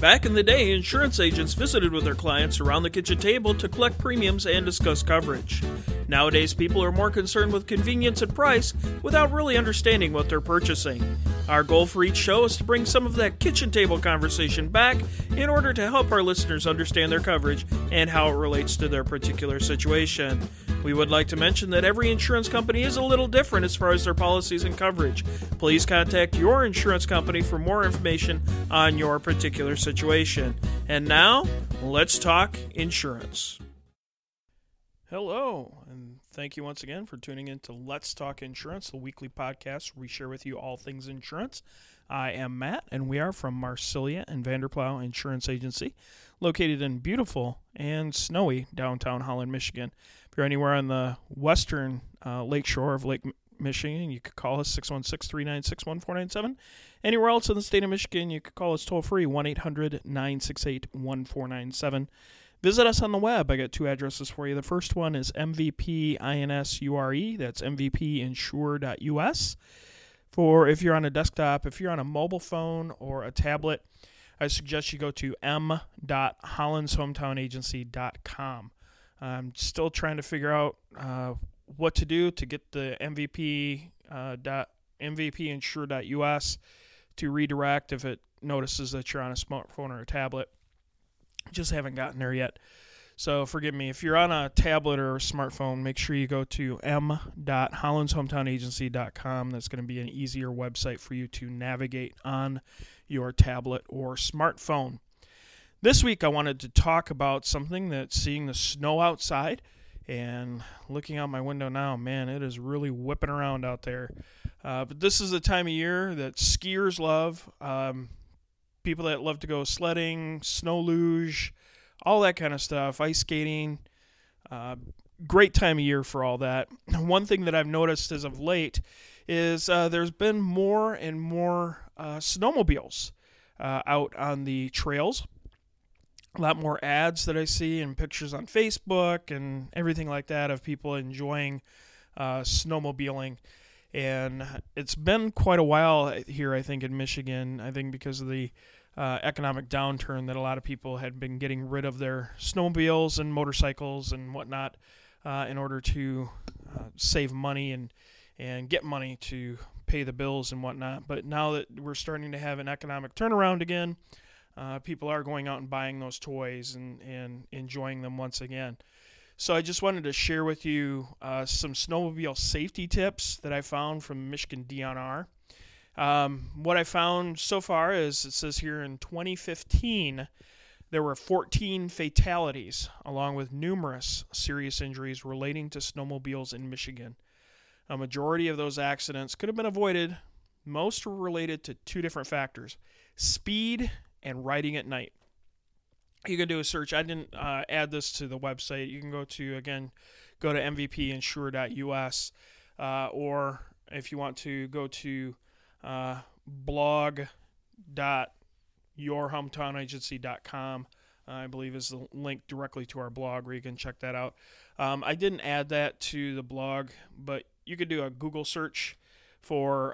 Back in the day, insurance agents visited with their clients around the kitchen table to collect premiums and discuss coverage. Nowadays, people are more concerned with convenience and price without really understanding what they're purchasing. Our goal for each show is to bring some of that kitchen table conversation back in order to help our listeners understand their coverage and how it relates to their particular situation. We would like to mention that every insurance company is a little different as far as their policies and coverage. Please contact your insurance company for more information on your particular situation. And now, let's talk insurance. Hello, and thank you once again for tuning in to Let's Talk Insurance, the weekly podcast where we share with you all things insurance. I am Matt, and we are from Marsilia and Vanderplow Insurance Agency, located in beautiful and snowy downtown Holland, Michigan. If you're anywhere on the western lake shore of Lake Michigan, you could call us 616-396-1497. Anywhere else in the state of Michigan, you could call us toll-free, 1-800-968-1497. Visit us on the web. I got two addresses for you. The first one is MVPInsure. That's mvpinsure.us. For if you're on a desktop, if you're on a mobile phone or a tablet, I suggest you go to m.hollandshometown.agency.com. I'm still trying to figure out what to do to get the mvpinsure.us to redirect if it notices that you're on a smartphone or a tablet. Just haven't gotten there yet. So forgive me. If you're on a tablet or a smartphone, make sure you go to m.hollandshometown.agency.com. That's going to be an easier website for you to navigate on your tablet or smartphone. This week I wanted to talk about something that's seeing the snow outside and looking out my window now. Man, it is really whipping around out there. But this is the time of year that skiers love. People that love to go sledding, snow luge, all that kind of stuff, ice skating. Great time of year for all that. One thing that I've noticed as of late is there's been more and more snowmobiles out on the trails. A lot more ads that I see and pictures on Facebook and everything like that of people enjoying snowmobiling. And it's been quite a while here, I think, in Michigan, I think because of the economic downturn that a lot of people had been getting rid of their snowmobiles and motorcycles and whatnot in order to save money and get money to pay the bills and whatnot. But now that we're starting to have an economic turnaround again, people are going out and buying those toys and enjoying them once again. So I just wanted to share with you some snowmobile safety tips that I found from Michigan DNR. What I found so far is, it says here in 2015, there were 14 fatalities, along with numerous serious injuries relating to snowmobiles in Michigan. A majority of those accidents could have been avoided. Most were related to two different factors: speed and riding at night. You can do a search. I didn't add this to the website. You can go to mvpinsure.us, or if you want to go to blog.yourhometownagency.com, I believe is the link directly to our blog where you can check that out. I didn't add that to the blog, but you could do a Google search for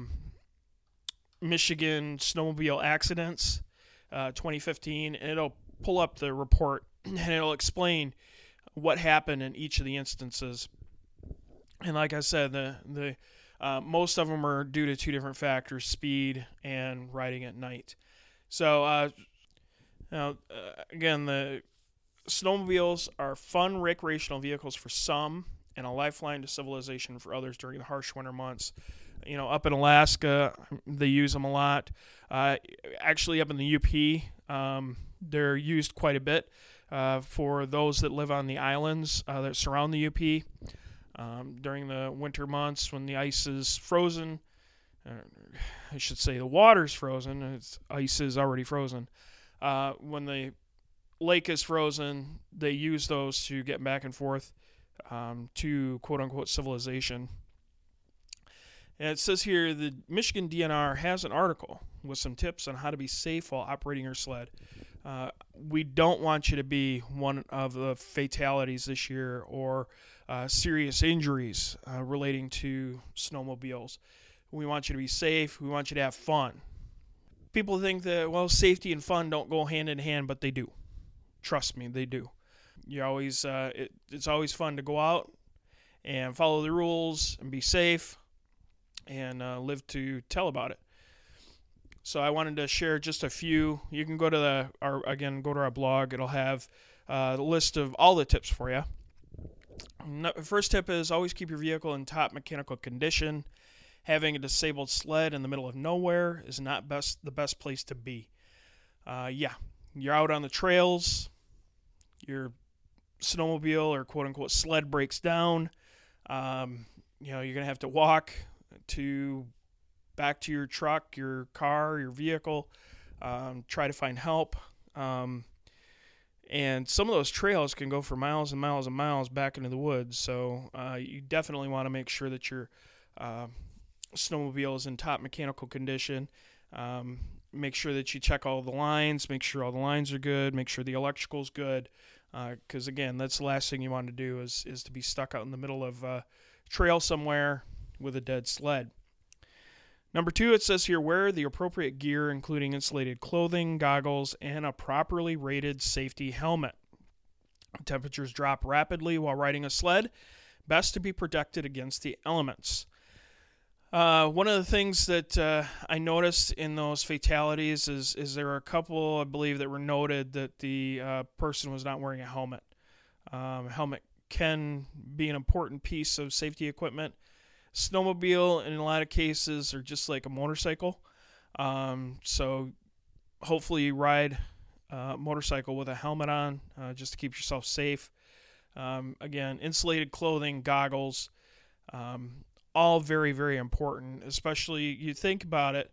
Michigan snowmobile accidents 2015, and it'll pull up the report and it'll explain what happened in each of the instances. And like I said, the most of them are due to two different factors: speed and riding at night. So again, the snowmobiles are fun recreational vehicles for some and a lifeline to civilization for others during the harsh winter months. You know, up in Alaska, they use them a lot. Actually, up in the UP, they're used quite a bit for those that live on the islands that surround the UP. During the winter months when the ice is frozen, I should say the water's frozen, ice is already frozen. When the lake is frozen, they use those to get back and forth to quote-unquote civilization. And it says here, the Michigan DNR has an article with some tips on how to be safe while operating your sled. We don't want you to be one of the fatalities this year or serious injuries relating to snowmobiles. We want you to be safe. We want you to have fun. People think that, well, safety and fun don't go hand in hand, but they do. Trust me, they do. You always, it's always fun to go out and follow the rules and be safe and live to tell about it. So I wanted to share just a few. You can go to go to our blog. It'll have the list of all the tips for you. First tip is always keep your vehicle in top mechanical condition. Having a disabled sled in the middle of nowhere is not the best place to be. You're out on the trails. Your snowmobile or quote-unquote sled breaks down. You're going to have to walk back to your truck, your car, your vehicle, try to find help. And some of those trails can go for miles and miles and miles back into the woods. So you definitely want to make sure that your snowmobile is in top mechanical condition. Make sure that you check all the lines, make sure all the lines are good, make sure the electrical's good. Because, again, that's the last thing you want to do is to be stuck out in the middle of a trail somewhere with a dead sled. Number 2, it says here, wear the appropriate gear, including insulated clothing, goggles, and a properly rated safety helmet. Temperatures drop rapidly while riding a sled. Best to be protected against the elements. One of the things that I noticed in those fatalities is there were a couple, I believe, that were noted that the person was not wearing a helmet. Helmet can be an important piece of safety equipment. Snowmobile, in a lot of cases, are just like a motorcycle. So hopefully you ride a motorcycle with a helmet on just to keep yourself safe. Again, insulated clothing, goggles, all very, very important, especially you think about it.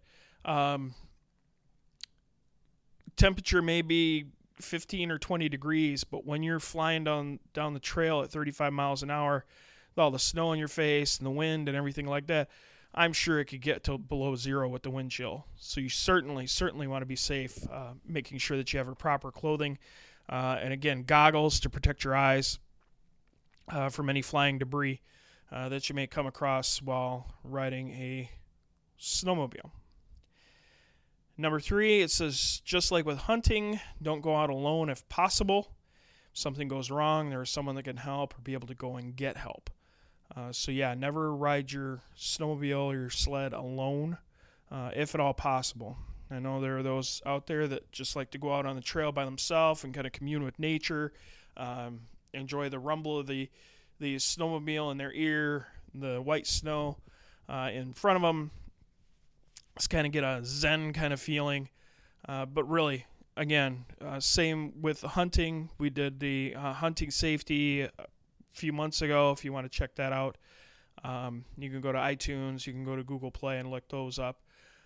Temperature may be 15 or 20 degrees, but when you're flying down the trail at 35 miles an hour, with all the snow in your face and the wind and everything like that, I'm sure it could get to below zero with the wind chill. So you certainly want to be safe, making sure that you have your proper clothing. And again, goggles to protect your eyes from any flying debris that you may come across while riding a snowmobile. Number 3, it says, just like with hunting, don't go out alone if possible. If something goes wrong, there is someone that can help or be able to go and get help. Never ride your snowmobile or your sled alone, if at all possible. I know there are those out there that just like to go out on the trail by themselves and kind of commune with nature, enjoy the rumble of the snowmobile in their ear, the white snow in front of them. Just kind of get a zen kind of feeling. But really, again, same with hunting. We did the hunting safety few months ago. If you want to check that out, you can go to iTunes, you can go to Google Play and look those up.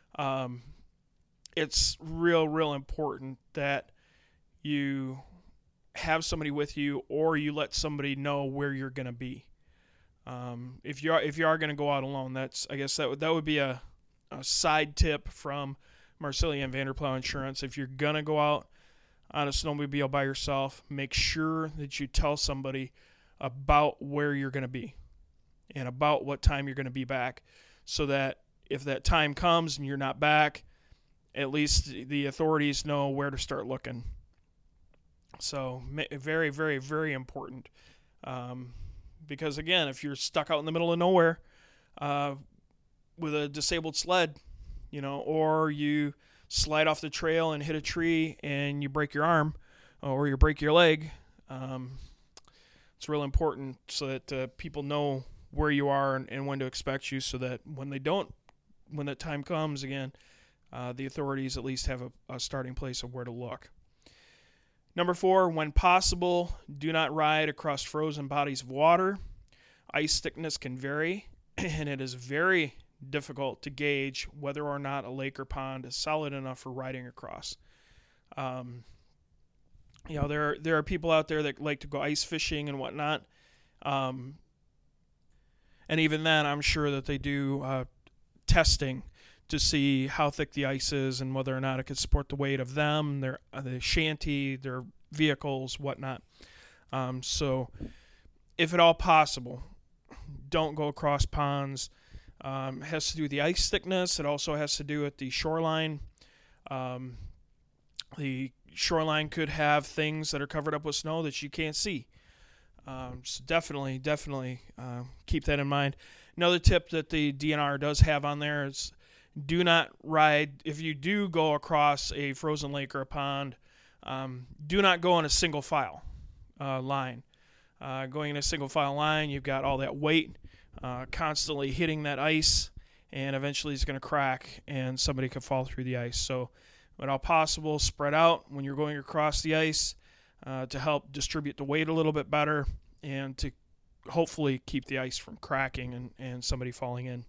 It's real important that you have somebody with you, or you let somebody know where you're going to be. If you are going to go out alone, I guess that would be a side tip from Marcelli and Vanderplow Insurance. If you're going to go out on a snowmobile by yourself, make sure that you tell somebody about where you're going to be and about what time you're going to be back, so that if that time comes and you're not back, at least the authorities know where to start looking. So very, very, very important. Because again, if you're stuck out in the middle of nowhere with a disabled sled, or you slide off the trail and hit a tree and you break your arm or you break your leg, it's real important so that people know where you are and when to expect you, so that when that time comes again, the authorities at least have a starting place of where to look. Number 4, when possible, do not ride across frozen bodies of water. Ice thickness can vary, and it is very difficult to gauge whether or not a lake or pond is solid enough for riding across. There are people out there that like to go ice fishing and whatnot. And even then, I'm sure that they do testing to see how thick the ice is and whether or not it could support the weight of them, their shanty, their vehicles, whatnot. So if at all possible, don't go across ponds. It has to do with the ice thickness. It also has to do with the shoreline. Um, the shoreline could have things that are covered up with snow that you can't see. So definitely keep that in mind. Another tip that the DNR does have on there is do not ride, if you do go across a frozen lake or a pond, do not go in a single file line. Going in a single file line, you've got all that weight constantly hitting that ice, and eventually it's going to crack and somebody could fall through the ice. So when all possible, spread out when you're going across the ice to help distribute the weight a little bit better and to hopefully keep the ice from cracking and somebody falling in.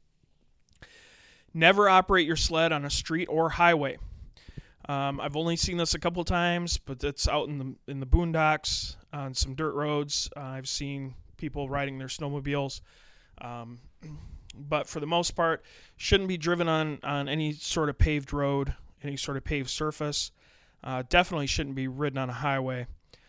Never operate your sled on a street or highway. I've only seen this a couple times, but it's out in the boondocks on some dirt roads. I've seen people riding their snowmobiles, but for the most part, shouldn't be driven on any sort of paved road, any sort of paved surface. Definitely shouldn't be ridden on a highway.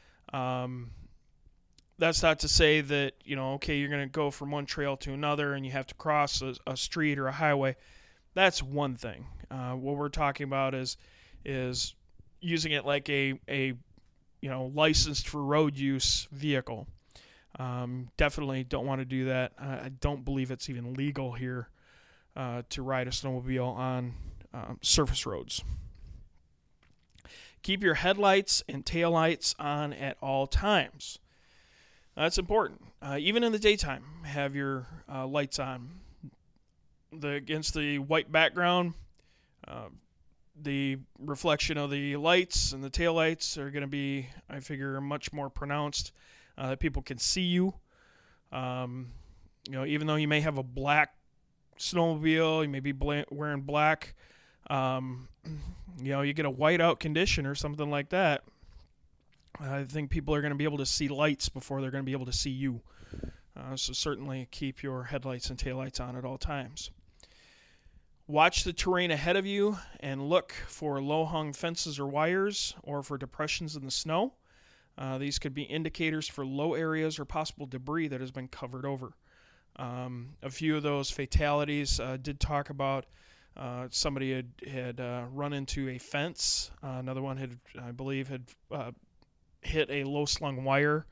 That's not to say that, okay, you're going to go from one trail to another and you have to cross a street or a highway. That's one thing. What we're talking about is using it like a licensed for road use vehicle. Definitely don't want to do that. I don't believe it's even legal here to ride a snowmobile on surface roads. Keep your headlights and taillights on at all times. That's important. Even in the daytime, have your lights on. Against the white background, the reflection of the lights and the taillights are going to be, I figure, much more pronounced. That people can see you. Even though you may have a black snowmobile, you may be wearing black. You get a whiteout condition or something like that. I think people are going to be able to see lights before they're going to be able to see you. So certainly keep your headlights and taillights on at all times. Watch the terrain ahead of you and look for low-hung fences or wires or for depressions in the snow. These could be indicators for low areas or possible debris that has been covered over. A few of those fatalities did talk about somebody had run into a fence. Another one had hit a low-slung wire.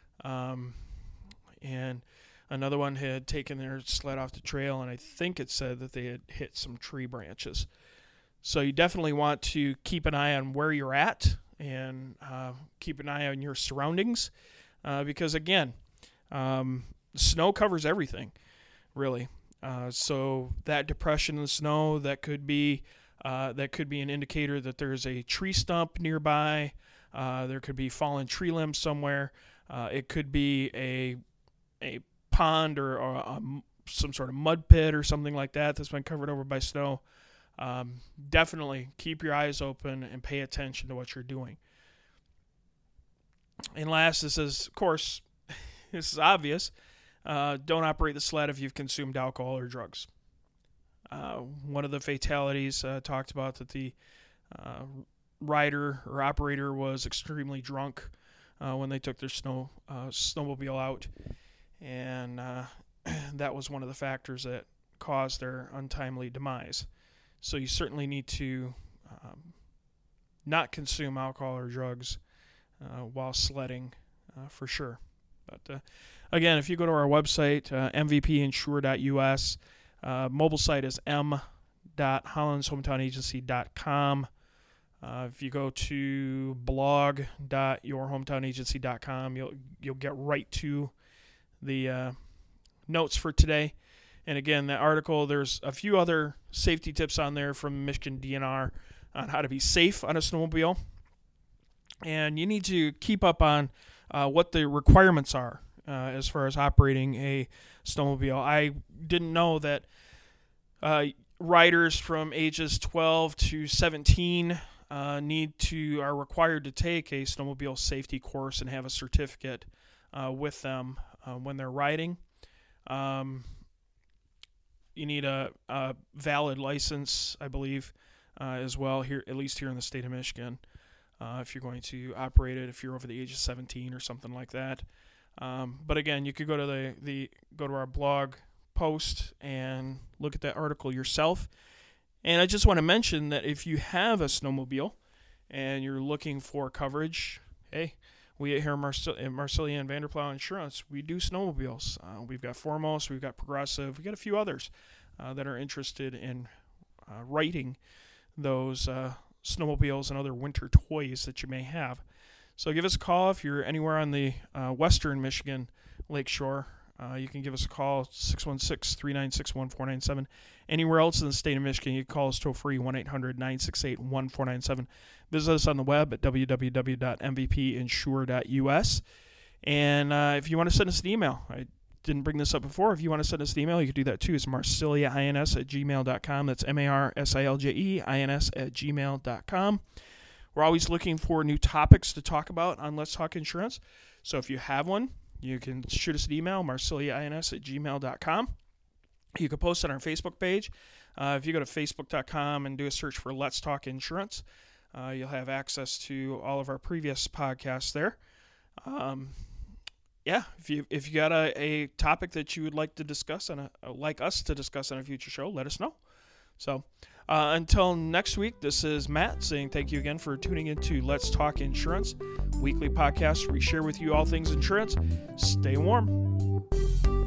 And another one had taken their sled off the trail, and I think it said that they had hit some tree branches. So you definitely want to keep an eye on where you're at and keep an eye on your surroundings because, again, snow covers everything, really. So that depression in the snow, that could be an indicator that there's a tree stump nearby. There could be fallen tree limbs somewhere. It could be a pond or some sort of mud pit or something like that that's been covered over by snow. Definitely keep your eyes open and pay attention to what you're doing. And last, this is obvious. Don't operate the sled if you've consumed alcohol or drugs. One of the fatalities talked about that the rider or operator was extremely drunk when they took their snowmobile out. And that was one of the factors that caused their untimely demise. So you certainly need to not consume alcohol or drugs while sledding for sure. But again, if you go to our website, mvpinsure.us, mobile site is m.hollandshometown.agency.com. If you go to blog.yourhometownagency.com, you'll get right to the notes for today. And again, that article, there's a few other safety tips on there from Michigan DNR on how to be safe on a snowmobile. And you need to keep up on what the requirements are as far as operating a snowmobile. I didn't know that riders from ages 12 to 17 are required to take a snowmobile safety course and have a certificate with them when they're riding. You need a valid license, I believe, as well here, at least here in the state of Michigan, if you're going to operate it. If you're over the age of 17 or something like that. But again, you could go to our blog post and look at that article yourself. And I just want to mention that if you have a snowmobile and you're looking for coverage, hey, we here at Marsilia and Vanderplow Insurance, we do snowmobiles. We've got Foremost, we've got Progressive, we've got a few others that are interested in writing those snowmobiles and other winter toys that you may have. So give us a call if you're anywhere on the western Michigan lakeshore. You can give us a call, 616-396-1497. Anywhere else in the state of Michigan, you can call us toll-free, 1-800-968-1497. Visit us on the web at www.mvpinsure.us. And if you want to send us an email, I didn't bring this up before. If you want to send us an email, you can do that too. It's marsiliains@gmail.com. That's marsiljeins@gmail.com. We're always looking for new topics to talk about on Let's Talk Insurance. So if you have one, you can shoot us an email, marsiliains@gmail.com. You can post it on our Facebook page. If you go to facebook.com and do a search for Let's Talk Insurance, you'll have access to all of our previous podcasts there. If you got a topic that you would like to discuss like us to discuss on a future show, let us know. So until next week, this is Matt saying thank you again for tuning into Let's Talk Insurance, weekly podcast where we share with you all things insurance. Stay warm.